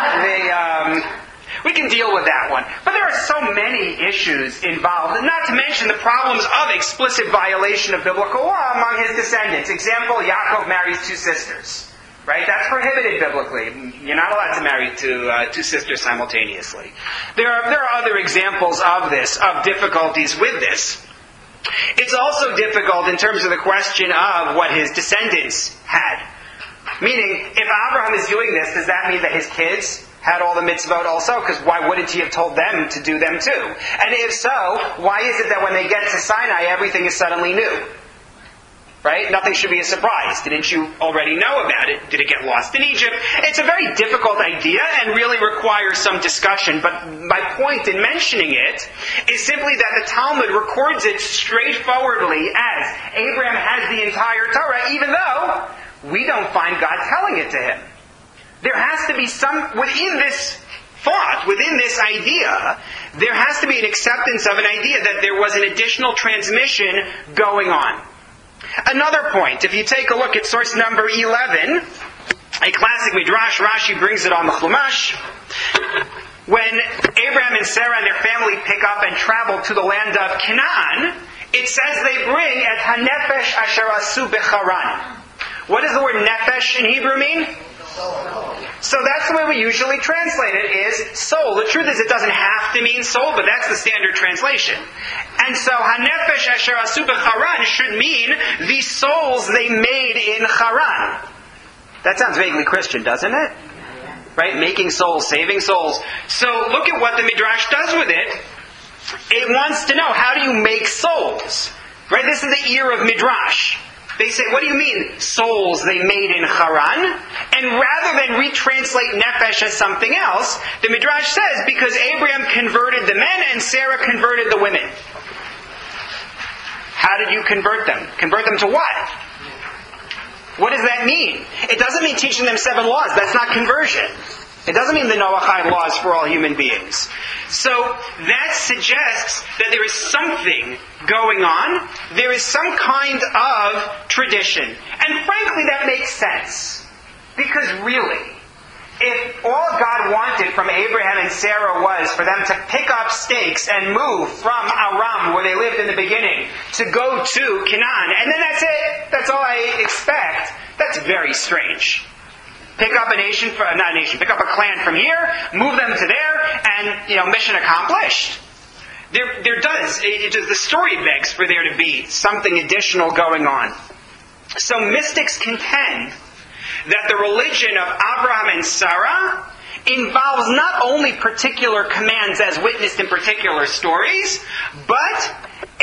meat. We can deal with that one. But there are so many issues involved, not to mention the problems of explicit violation of biblical law among his descendants. Example, Yaakov marries two sisters. Right? That's prohibited biblically. You're not allowed to marry two sisters simultaneously. There are other examples of this, of difficulties with this. It's also difficult in terms of the question of what his descendants had. Meaning, if Abraham is doing this, does that mean that his kids had all the mitzvot also? Because why wouldn't he have told them to do them too? And if so, why is it that when they get to Sinai, everything is suddenly new? Right? Nothing should be a surprise. Didn't you already know about it? Did it get lost in Egypt? It's a very difficult idea and really requires some discussion. But my point in mentioning it is simply that the Talmud records it straightforwardly as Abraham has the entire Torah, even though we don't find God telling it to him. There has to be some, within this thought, within this idea, there has to be an acceptance of an idea that there was an additional transmission going on. Another point, if you take a look at source number 11, a classic Midrash, Rashi brings it on the Chumash. When Abraham and Sarah and their family pick up and travel to the land of Canaan, it says they bring et hanefesh asher asu becharan. What does the word nefesh in Hebrew mean? So that's the way we usually translate it, is soul. The truth is it doesn't have to mean soul, but that's the standard translation. And so, hanefesh asher asu b'charan should mean the souls they made in Haran. That sounds vaguely Christian, doesn't it? Right? Making souls, saving souls. So look at what the Midrash does with it. It wants to know, how do you make souls? Right? This is the ear of Midrash. They say, what do you mean, souls they made in Haran? And rather than retranslate nefesh as something else, the Midrash says, because Abraham converted the men and Sarah converted the women. How did you convert them? Convert them to what? What does that mean? It doesn't mean teaching them 7 laws. That's not conversion. It doesn't mean the Noahide laws for all human beings. So that suggests that there is something going on. There is some kind of tradition. And frankly, that makes sense. Because really, if all God wanted from Abraham and Sarah was for them to pick up stakes and move from Aram, where they lived in the beginning, to go to Canaan, and then that's it, that's all I expect, that's very strange. Pick up a nation, pick up a clan from here, move them to there, and, mission accomplished. The story begs for there to be something additional going on. So mystics contend that the religion of Abraham and Sarah involves not only particular commands as witnessed in particular stories, but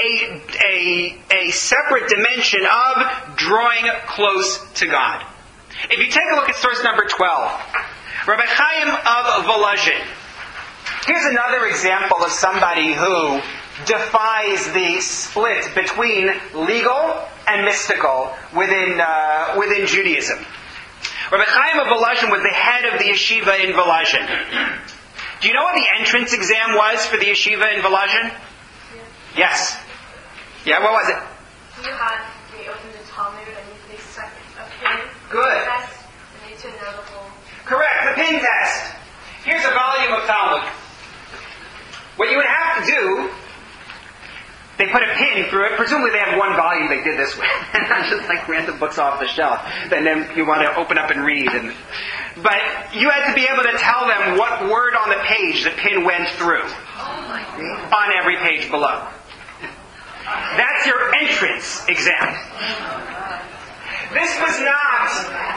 a separate dimension of drawing close to God. If you take a look at source number 12, Rabbi Chaim of Volozhin. Here's another example of somebody who defies the split between legal and mystical within Judaism. Rabbi Chaim of Volozhin was the head of the yeshiva in Volozhin. Do you know what the entrance exam was for the yeshiva in Volozhin? Yes. Yeah, what was it? They opened the Talmud and they stuck a pin. Good. Test, and they took know the whole. Correct, the pin test. Here's a volume of Talmud. What you would have to do, they put a pin through it. Presumably they have one volume they did this with. Not just like random books off the shelf. And then you want to open up and read. But you had to be able to tell them what word on the page the pin went through. On every page below. That's your entrance exam. This was not...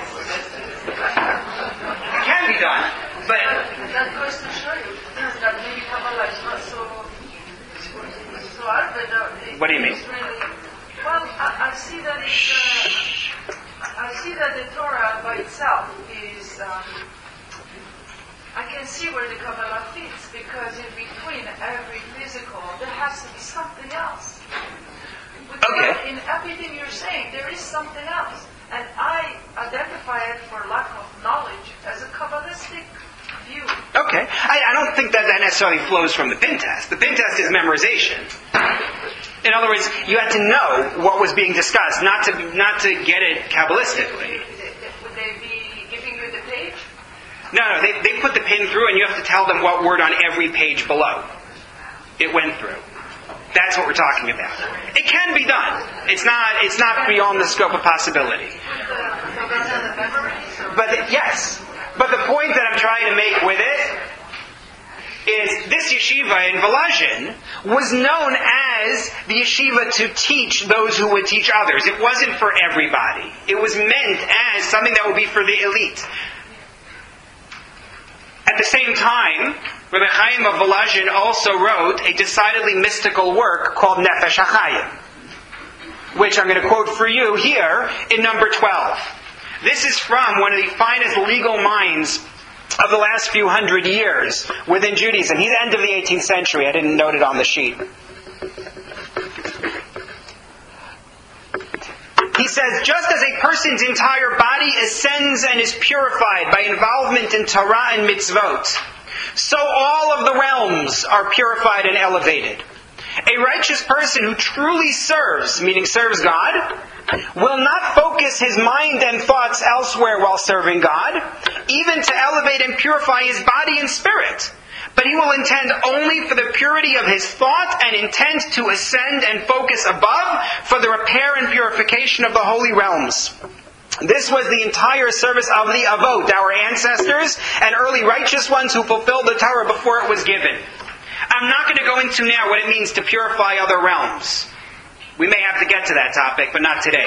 It can be done, but... That goes to show you that maybe Kabbalah is not so hard, but What do you mean? Well, I see that I see that the Torah by itself is. I can see where the Kabbalah fits, because in between every physical, there has to be something else. Okay. In everything you're saying, there is something else. And I identify it, for lack of knowledge, as a Kabbalistic view. Okay. I don't think that necessarily flows from the pin test. The pin test is memorization. In other words, you had to know what was being discussed, not to get it Kabbalistically. Would they be giving you the page? No, they put the pin through, and you have to tell them what word on every page below it went through. That's what we're talking about. It can be done. It's not beyond the scope of possibility. But yes. But the point that I'm trying to make with it is this yeshiva in Volozhin was known as the yeshiva to teach those who would teach others. It wasn't for everybody. It was meant as something that would be for the elite. At the same time, Rabbi Chaim of Volozhin also wrote a decidedly mystical work called Nefesh HaChaim, which I'm going to quote for you here in number 12. This is from one of the finest legal minds of the last few hundred years within Judaism. He's the end of the 18th century. I didn't note it on the sheet. He says, just as a person's entire body ascends and is purified by involvement in Torah and mitzvot, so all of the realms are purified and elevated. A righteous person who truly serves, meaning serves God, will not focus his mind and thoughts elsewhere while serving God, even to elevate and purify his body and spirit. But he will intend only for the purity of his thought and intent to ascend and focus above for the repair and purification of the holy realms. This was the entire service of the Avot, our ancestors and early righteous ones who fulfilled the Torah before it was given. I'm not going to go into now what it means to purify other realms. We may have to get to that topic, but not today.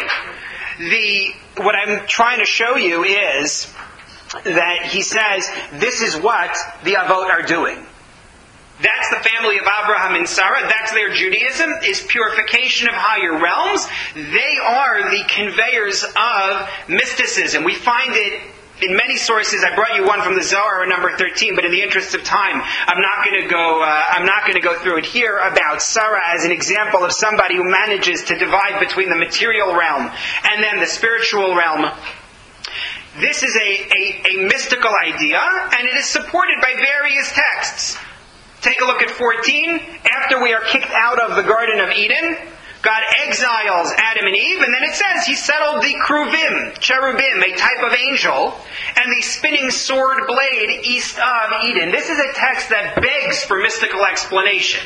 What I'm trying to show you is that he says this is what the Avot are doing. That's the family of Abraham and Sarah. That's their Judaism, is purification of higher realms. They are the conveyors of mysticism. We find it in many sources. I brought you one from the Zohar, number 13, but in the interest of time, I'm not going to go through it here about Sarah as an example of somebody who manages to divide between the material realm and then the spiritual realm. This is a mystical idea, and it is supported by various texts. Take a look at 14. After we are kicked out of the Garden of Eden, God exiles Adam and Eve, and then it says He settled the cherubim, a type of angel, and the spinning sword blade east of Eden. This is a text that begs for mystical explanation.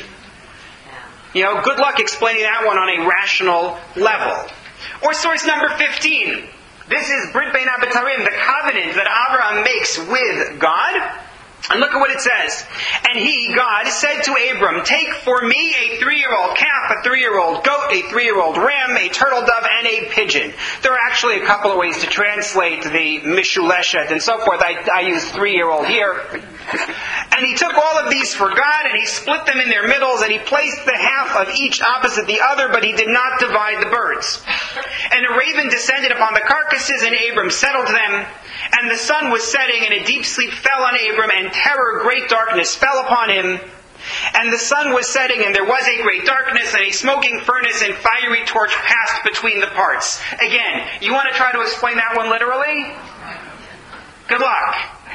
Good luck explaining that one on a rational level. Or source number 15. This is Brit Bein HaBetarim, the covenant that Abraham makes with God. And look at what it says. And he, God, said to Abram, take for me a 3-year-old calf, a 3-year-old goat, a 3-year-old ram, a turtle dove, and a pigeon. There are actually a couple of ways to translate the Mishuleshet and so forth. I use 3-year-old here. And he took all of these for God, and he split them in their middles, and he placed the half of each opposite the other, but he did not divide the birds. And a raven descended upon the carcasses, and Abram settled them. And the sun was setting, and a deep sleep fell on Abram, and terror, great darkness fell upon him. And the sun was setting, and there was a great darkness, and a smoking furnace and fiery torch passed between the parts. Again, you want to try to explain that one literally? Good luck.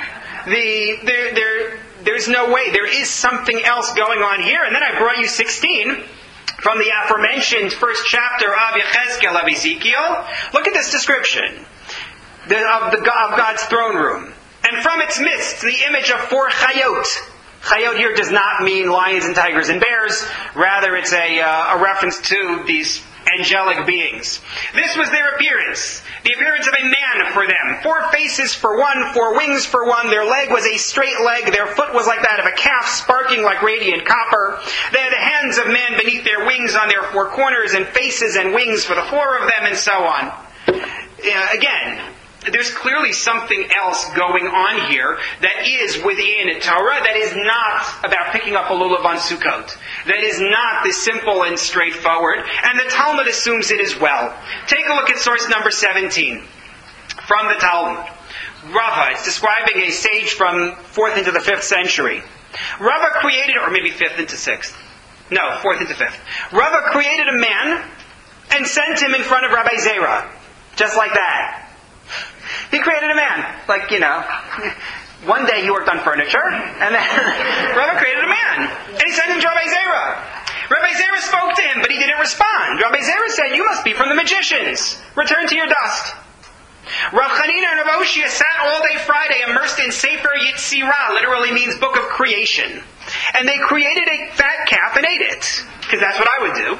There's no way. There is something else going on here. And then I brought you 16 from the aforementioned first chapter of Yechezkel of Ezekiel. Look at this description of God's throne room. And from its midst, the image of 4 chayot. Chayot here does not mean lions and tigers and bears. Rather, it's a reference to these angelic beings. This was their appearance. The appearance of a man for them. 4 faces for one, 4 wings for one. Their leg was a straight leg. Their foot was like that of a calf, sparkling like radiant copper. They had the hands of man beneath their wings on their 4 corners, and faces and wings for the 4 of them, and so on. Again, there's clearly something else going on here that is within Torah that is not about picking up a lulav on Sukkot. That is not this simple and straightforward. And the Talmud assumes it as well. Take a look at source number 17 from the Talmud. Rava, it's describing a sage from 4th into the 5th century. Rava created, or maybe 5th into 6th. No, 4th into 5th. Rava created a man and sent him in front of Rabbi Zera. Just like that. He created a man. Like, one day he worked on furniture, and then Rava created a man. And he sent him to Rabbi Zera. Rabbi Zera spoke to him, but he didn't respond. Rabbi Zera said, "You must be from the magicians. Return to your dust." Rav Chanina and Rav Oshia sat all day Friday immersed in Sefer Yetzirah, literally means book of creation. And they created a fat calf and ate it, because that's what I would do.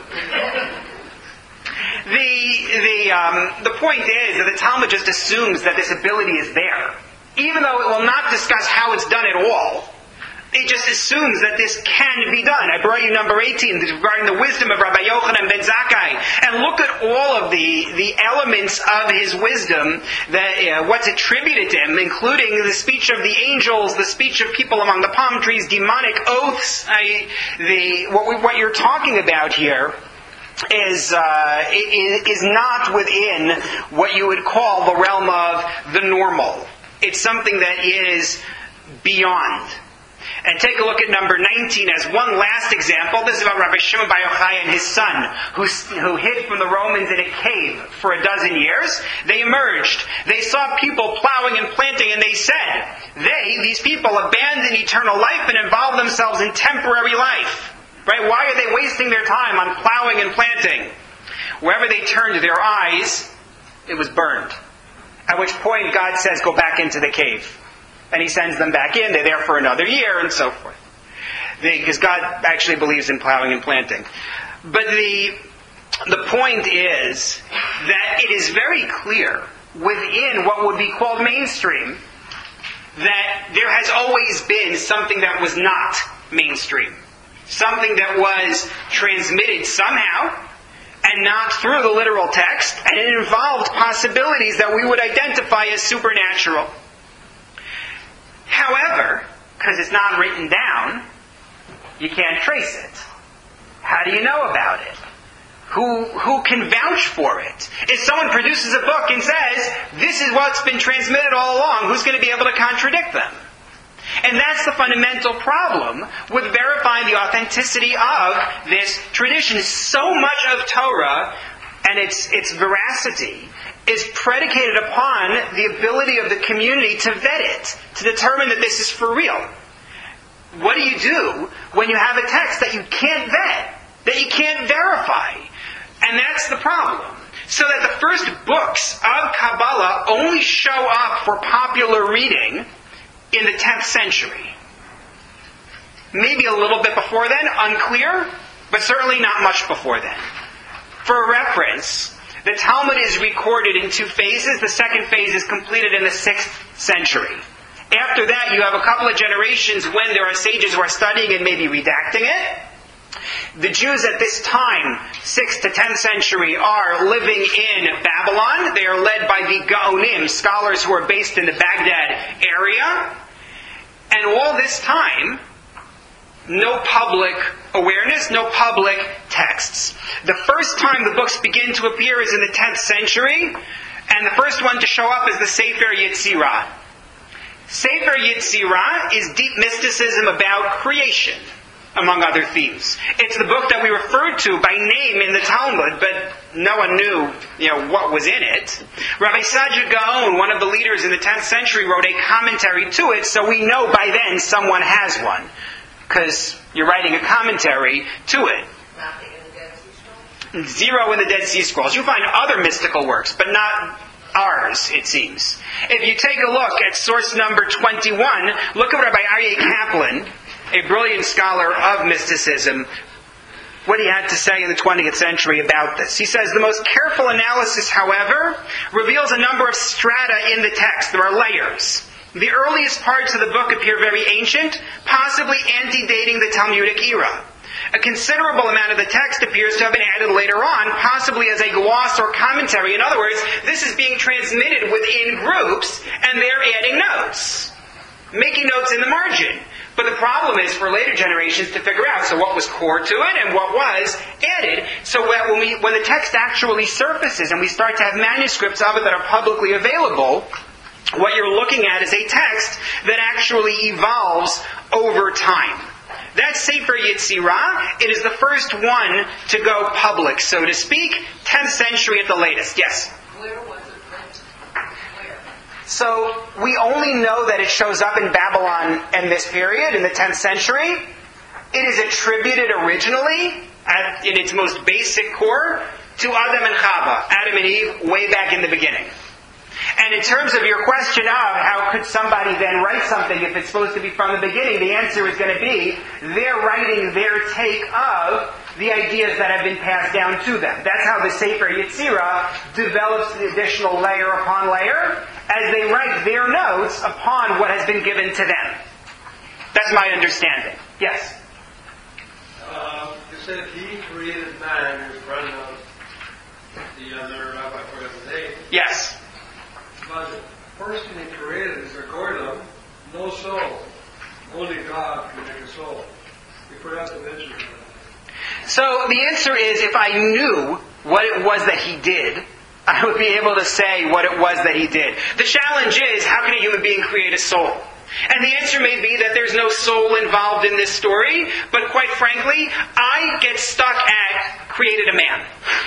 The point is that the Talmud just assumes that this ability is there. Even though it will not discuss how it's done at all, it just assumes that this can be done. I brought you number 18 regarding the wisdom of Rabbi Yochanan ben Zakkai. And look at all of the elements of his wisdom, that what's attributed to him, including the speech of the angels, the speech of people among the palm trees, demonic oaths. What you're talking about here is not within what you would call the realm of the normal. It's something that is beyond. And take a look at number 19 as one last example. This is about Rabbi Shimon Bar Yochai and his son, who hid from the Romans in a cave for 12 years. They emerged. They saw people plowing and planting, and they said, these people abandon eternal life and involve themselves in temporary life. Right? Why are they wasting their time on plowing and planting? Wherever they turned their eyes, it was burned. At which point God says, go back into the cave. And He sends them back in. They're there for another year and so forth. Because God actually believes in plowing and planting. But the point is that it is very clear within what would be called mainstream that there has always been something that was not mainstream. Something that was transmitted somehow and not through the literal text, and it involved possibilities that we would identify as supernatural. However, because it's not written down, you can't trace it. How do you know about it? Who can vouch for it? If someone produces a book and says, this is what's been transmitted all along, who's going to be able to contradict them? And that's the fundamental problem with verifying the authenticity of this tradition. So much of Torah and its veracity is predicated upon the ability of the community to vet it, to determine that this is for real. What do you do when you have a text that you can't vet, that you can't verify? And that's the problem. So that the first books of Kabbalah only show up for popular reading in the 10th century. Maybe a little bit before then, unclear, but certainly not much before then. For reference, the Talmud is recorded in 2 phases. The second phase is completed in the 6th century. After that, you have a couple of generations when there are sages who are studying and maybe redacting it. The Jews at this time, 6th to 10th century, are living in Babylon. They are led by the Gaonim, scholars who are based in the Baghdad area. And all this time, no public awareness, no public texts. The first time the books begin to appear is in the 10th century, and the first one to show up is the Sefer Yetzirah. Sefer Yetzirah is deep mysticism about creation, among other themes. It's the book that we referred to by name in the Talmud, but no one knew, what was in it. Rabbi Saadia Gaon, one of the leaders in the 10th century, wrote a commentary to it, so we know by then someone has one. Because you're writing a commentary to it. Nothing in the Dead Sea Scrolls? 0 in the Dead Sea Scrolls. You find other mystical works, but not ours, it seems. If you take a look at source number 21, look at Rabbi Aryeh Kaplan, a brilliant scholar of mysticism, what he had to say in the 20th century about this. He says, the most careful analysis, however, reveals a number of strata in the text. There are layers. The earliest parts of the book appear very ancient, possibly antedating the Talmudic era. A considerable amount of the text appears to have been added later on, possibly as a gloss or commentary. In other words, this is being transmitted within groups, and they're adding notes, making notes in the margin. But the problem is for later generations to figure out, so what was core to it and what was added, so that when the text actually surfaces and we start to have manuscripts of it that are publicly available, what you're looking at is a text that actually evolves over time. That's Sefer Yetzirah. It is the first one to go public, so to speak, 10th century at the latest. Yes? Where was it printed? Where? So we only know that it shows up in Babylon in this period, in the 10th century. It is attributed originally, in its most basic core, to Adam and Chava, Adam and Eve, way back in the beginning. And in terms of your question of how could somebody then write something if it's supposed to be from the beginning, the answer is going to be they're writing their take of the ideas that have been passed down to them. That's how the Sefer Yetzirah develops the additional layer upon layer as they write their notes upon what has been given to them. That's my understanding. Yes? You said he created man in front of the other rabbi, I forgot the name. Yes. But the first thing he created is a goylem, no soul. Only God can make a soul. You forgot to mention that. So the answer is, if I knew what it was that he did, I would be able to say what it was that he did. The challenge is, how can a human being create a soul? And the answer may be that there's no soul involved in this story, but quite frankly, I get stuck at created a man.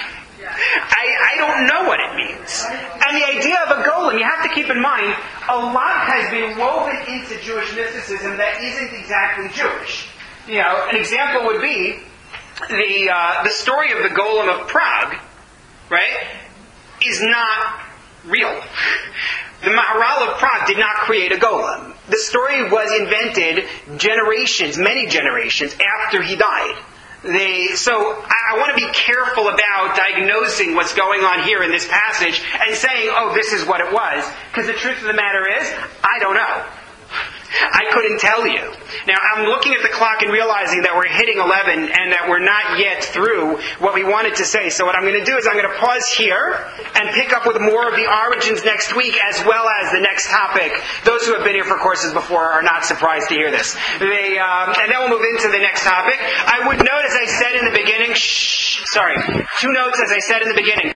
I don't know what it means. And the idea of a golem, you have to keep in mind, a lot has been woven into Jewish mysticism that isn't exactly Jewish. You know, an example would be the story of the golem of Prague, right, is not real. The Maharal of Prague did not create a golem. The story was invented many generations after he died. So I want to be careful about diagnosing what's going on here in this passage and saying, oh, this is what it was. Because the truth of the matter is, I don't know. I couldn't tell you. Now, I'm looking at the clock and realizing that we're hitting 11 and that we're not yet through what we wanted to say. So what I'm going to do is I'm going to pause here and pick up with more of the origins next week as well as the next topic. Those who have been here for courses before are not surprised to hear this. And then we'll move into the next topic. I would note, as I said in the beginning, two notes as I said in the beginning.